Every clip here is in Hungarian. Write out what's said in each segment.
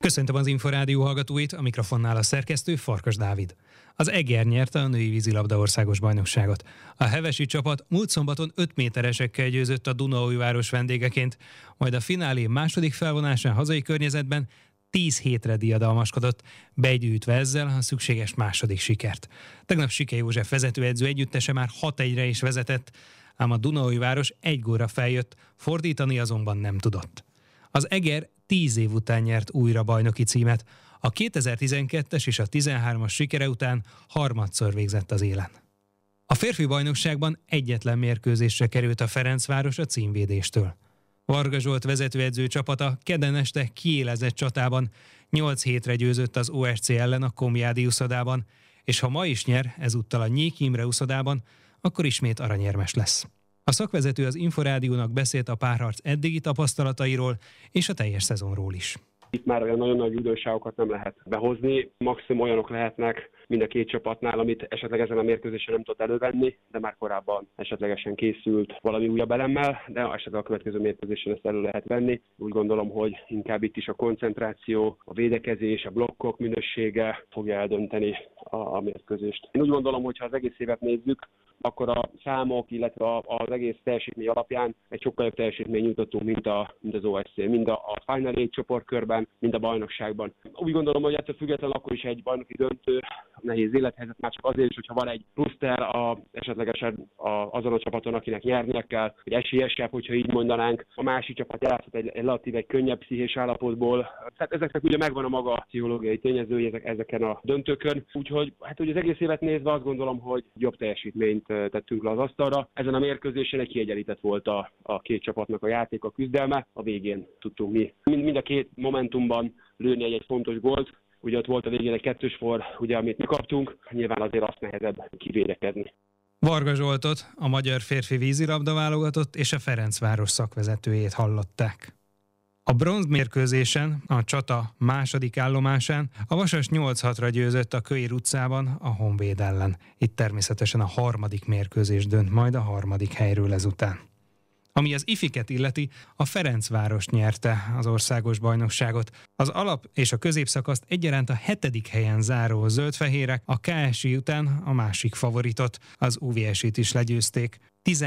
Köszöntöm az Inforádió hallgatóit, a mikrofonnál a szerkesztő Farkas Dávid. Az Eger nyerte a női vízilabda országos bajnokságot. A hevesi csapat múlt szombaton 5 méteresekkel győzött a Dunaújváros vendégeként, majd a finálé második felvonásán hazai környezetben 10 hétre diadalmaskodott, begyűjtve ezzel a szükséges második sikert. Tegnap Sike József vezetőedző együttese már 6-1-re is vezetett, ám a Dunaújváros 1 gólra feljött, fordítani azonban nem tudott. Az Eger 10 év után nyert újra bajnoki címet. A 2012-es és a 13-as sikere után harmadszor végzett az élen. A férfi bajnokságban egyetlen mérkőzésre került a Ferencváros a címvédéstől. Varga Zsolt vezetőedző csapata kedden este kiélezett csatában 8 hétre győzött az OSC ellen a Komjádi uszodában, és ha ma is nyer, ezúttal a Nyék Imre uszodában, akkor ismét aranyérmes lesz. A szakvezető az Inforádiónak beszélt a párharc eddigi tapasztalatairól és a teljes szezonról is. Itt már olyan nagyon nagy újdonságokat nem lehet behozni, maximum olyanok lehetnek mind a két csapatnál, amit esetleg ezen a mérkőzésen nem tudott elővenni, de már korábban esetlegesen készült valami újabb elemmel, de esetleg a következő mérkőzésen ezt elő lehet venni. Úgy gondolom, hogy inkább itt is a koncentráció, a védekezés, a blokkok minősége fogja eldönteni a mérkőzést. Én úgy gondolom, hogy ha az egész évet nézzük, akkor a számok, illetve az egész teljesítmény alapján egy sokkal jobb teljesítmény nyújtottunk, mint az OSC, mind a Final 8 csoportkörben, mind a bajnokságban. Úgy gondolom, hogy ettől függetlenül akkor is egy bajnoki döntő, nehéz élethelyzet, már csak azért is, hogyha van egy pluszter esetlegesen azon a csapaton, akinek nyernie kell, hogy esélyesebb, hogyha így mondanánk. A másik csapat játszott egy relatív egy könnyebb pszichés állapotból. Tehát ezeknek ugye megvan a maga pszichológiai tényezői ezeken a döntőkön. Úgyhogy hogy az egész évet nézve azt gondolom, hogy jobb teljesítményt tettünk le az asztalra. Ezen a mérkőzésen egy kiegyenlített volt a két csapatnak a játék, a küzdelme. A végén tudtunk mi mind a két momentumban lőni egy fontos gólt. Ugye ott volt a végén egy 2-2 for, ugye, amit mi kaptunk, nyilván azért azt nehezebb kivédekezni. Varga Zsoltot, a magyar férfi vízilabda válogatott és a Ferencváros szakvezetőjét hallották. A bronzmérkőzésen, a csata második állomásán a Vasas 8-6-ra győzött a Kölyr utcában a Honvéd ellen. Itt természetesen a harmadik mérkőzés dönt majd a harmadik helyről ezután. Ami az ifiket illeti, a Ferencváros nyerte az országos bajnokságot. Az alap és a középszakaszt egyaránt a 7. helyen záró zöldfehérek a KSI után a másik favoritot, az UVS-t is legyőzték,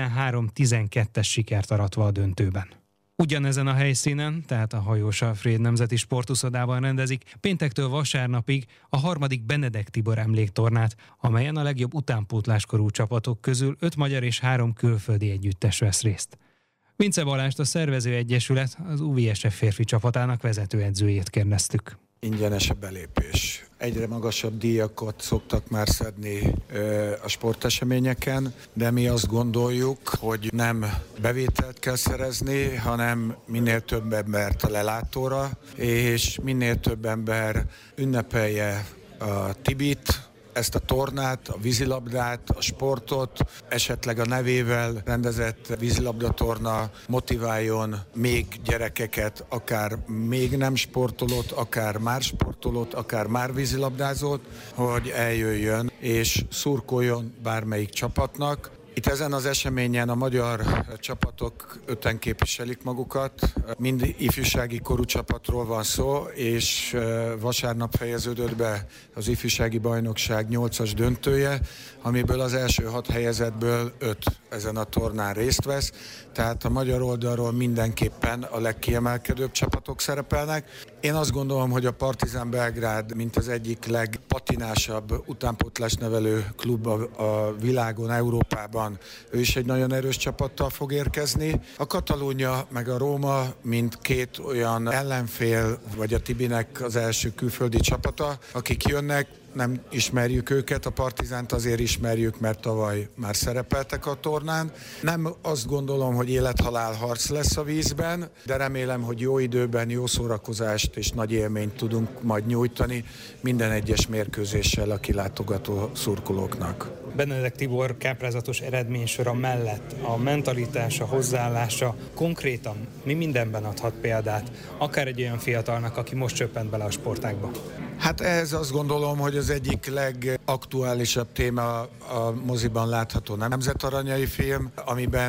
13-12-es sikert aratva a döntőben. Ugyanezen a helyszínen, tehát a Hajós Alfréd Nemzeti Sportuszodában rendezik péntektől vasárnapig a harmadik Benedek Tibor emléktornát, amelyen a legjobb utánpótláskorú csapatok közül 5 magyar és 3 külföldi együttes vesz részt. Vince Balást, a szervező egyesület, az UVSF férfi csapatának vezetőedzőjét kérdeztük. Ingyenes a belépés. Egyre magasabb díjakat szoktak már szedni a sporteseményeken, de mi azt gondoljuk, hogy nem bevételt kell szerezni, hanem minél több embert a lelátóra, és minél több ember ünnepelje a Tibit, ezt a tornát, a vízilabdát, a sportot, esetleg a nevével rendezett vízilabdatorna motiváljon még gyerekeket, akár még nem sportolót, akár már sportolót, akár már vízilabdázót, hogy eljöjjön és szurkoljon bármelyik csapatnak. Itt ezen az eseményen a magyar csapatok 5-en képviselik magukat, mind ifjúsági korú csapatról van szó, és vasárnap fejeződött be az ifjúsági bajnokság 8-as döntője, amiből az első 6 helyezettből 5 ezen a tornán részt vesz, tehát a magyar oldalról mindenképpen a legkiemelkedőbb csapatok szerepelnek. Én azt gondolom, hogy a Partizán Belgrád, mint az egyik legpatinásabb utánpótlásnevelő klub a világon, Európában, ő is egy nagyon erős csapattal fog érkezni. A Katalónia meg a Róma, mint 2 olyan ellenfél, vagy a Tibinek az első külföldi csapata, akik jönnek. Nem ismerjük őket, a Partizánt azért ismerjük, mert tavaly már szerepeltek a tornán. Nem azt gondolom, hogy élet-halál harc lesz a vízben, de remélem, hogy jó időben jó szórakozást és nagy élményt tudunk majd nyújtani minden egyes mérkőzéssel a kilátogató szurkolóknak. Benedek Tibor káprázatos eredménysora mellett a mentalitása, hozzáállása konkrétan mi mindenben adhat példát, akár egy olyan fiatalnak, aki most csöppent bele a sportágba? Hát ehhez azt gondolom, hogy az egyik legaktuálisabb téma a moziban látható Nemzetaranyai film, amiben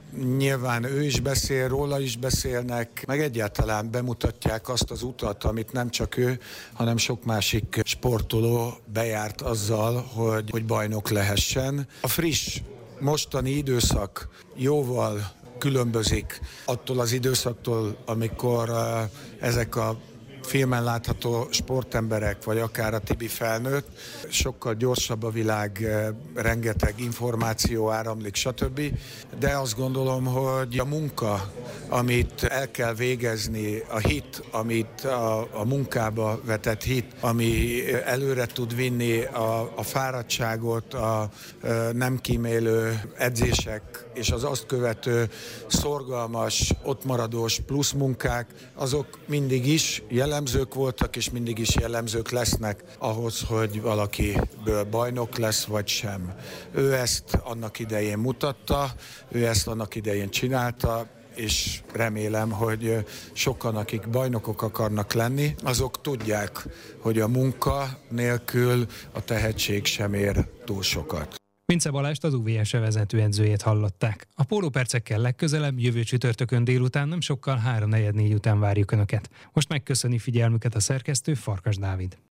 Nyilván ő is beszél, róla is beszélnek, meg egyáltalán bemutatják azt az utat, amit nem csak ő, hanem sok másik sportoló bejárt azzal, hogy bajnok lehessen. A friss mostani időszak jóval különbözik attól az időszaktól, amikor ezek a filmen látható sportemberek, vagy akár a Tibi felnőtt, sokkal gyorsabb a világ, rengeteg információ áramlik, stb. De azt gondolom, hogy a munka, amit el kell végezni, a hit, amit a munkába vetett hit, ami előre tud vinni a fáradtságot, a nem kímélő edzések, és az azt követő szorgalmas, ottmaradós plusz munkák, azok mindig is jellemzők voltak, és mindig is jellemzők lesznek ahhoz, hogy valakiből bajnok lesz, vagy sem. Ő ezt annak idején mutatta, ő ezt annak idején csinálta, és remélem, hogy sokan, akik bajnokok akarnak lenni, azok tudják, hogy a munka nélkül a tehetség sem ér túl sokat. Vince Balást, az UVS vezetőedzőjét hallották. A pólópercekkel legközelebb, jövő csütörtökön délután, nem sokkal 3-4 után várjuk Önöket. Most megköszöni figyelmüket a szerkesztő, Farkas Dávid.